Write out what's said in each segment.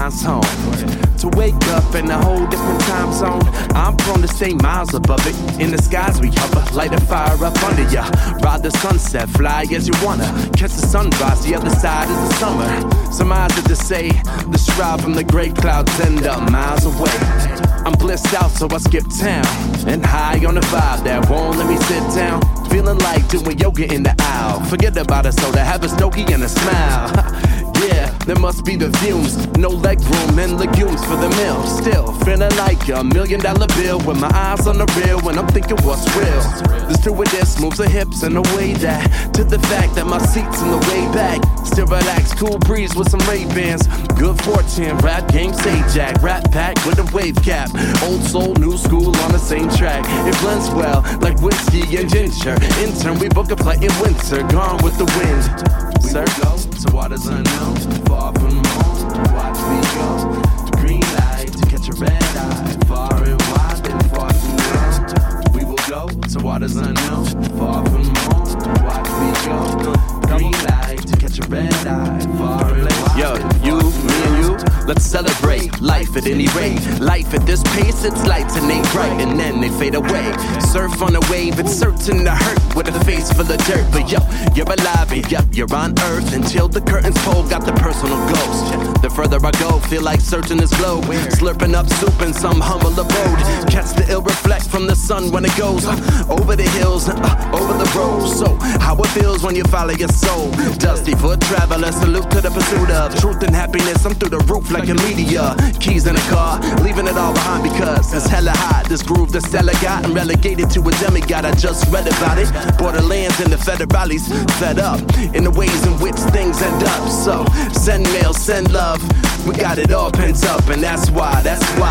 mine's home. To wake up in a whole different time zone, I'm prone to stay miles above it. In the skies we hover, light a fire up under ya. Ride the sunset, fly as you wanna. Catch the sunrise, the other side is the summer. Some eyes are to say, the shroud from the gray clouds end up miles away. I'm blissed out, so I skip town. And high on the vibe that won't let me sit down. Feeling like doing yoga in the aisle. Forget about a soda, have a stogie and a smile. Yeah, there must be the fumes. No leg room and legumes for the meal. Still feeling like $1 million bill with my eyes on the real when I'm thinking what's real. The stewardess moves her hips in a way that to the fact that my seat's in the way back. Still relaxed, cool breeze with some Ray-Bans. Good fortune, rap game, say jack. Rap pack with a wave cap. Old soul, new school on the same track. It blends well like whiskey and ginger. Intern, we book a flight in winter. Gone with the wind. Sir, go to waters unknown, far from home. Watch me go. Green light to catch a red eye. Far and wide, then far too long. We will go to waters unknown, far from home. Watch me go. Green light to catch a red eye. Far and wide. Yo, you, me and you, let's celebrate life at any rate. Life at this pace, its lights and they bright and then they fade away. Surf on a wave, it's certain to hurt with a face full of dirt. But yo, you're alive and yep, you're on earth until the curtains pull, got the personal ghost. The further I go, feel like searching this globe. Slurping up soup in some humble abode. Catch the ill reflect from the sun when it goes over the hills, over the road. So, how it feels when you follow your soul. Dusty foot traveler, salute to the pursuit of truth and happiness. I'm through the roof like a meteor. Keys in a car, leaving it all behind because it's hella hot. This groove that Stella got, I'm relegated to a demigod. I just read about it. Borderlands and the federales, fed up in the ways in which things end up. So, send mail, send love. We got it all pent up, and that's why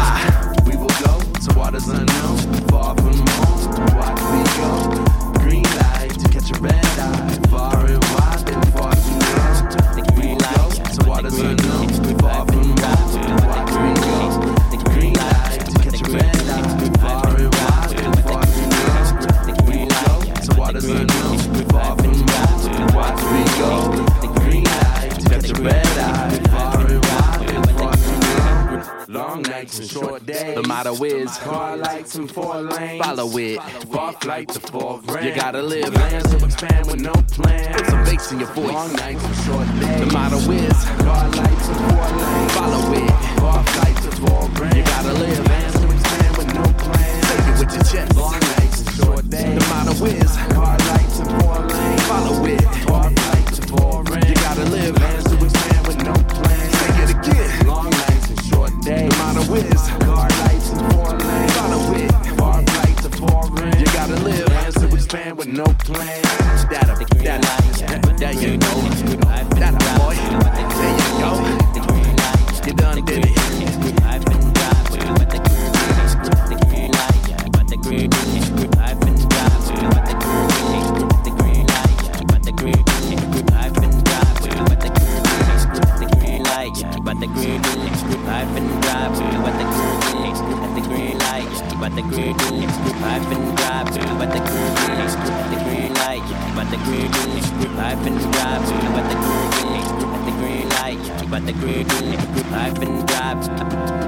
we will go to waters unknown, far from home. Watch me go. Green light to catch a red eye. Far and wide, then far too long. We will go to waters unknown, far from home. Watch me go. Green light to catch a red eye. Far and wide, then far too long. We will go to waters unknown, far from home. Watch me go. Green light to catch a red eye. Far and wide, then far too long. Long nights and short days. The motto is car lights and 4 lanes. Follow it. Walk like the 4th rain. You gotta live. Plans to expand with no plan. Put some bass in your voice. Long nights and short days. The motto is car lights and 4 lanes. Follow it. Walk like the 4th rain. You gotta live. Plans to expand with no plan. Take it with your chest. Long nights and short days. The motto is car lights and 4 lanes. Follow it. Walk like the 4th rain. You gotta live. Plans to expand with no plan. Take it again. Long nights and short days. The motto is car lights and 4 lanes. Follow it. Far flight to 4 rings. You gotta live. Plans to expand with no plan. There you go. That a boy. There you go. You done did it. I've been driving with the green light, but the green I've been driving with the green light, but the green I've been driving with the green light, but the green I've been driving with the green light, but the green I've been driving with the green light, but the green I've been driving with the green light, but the green I've been driving.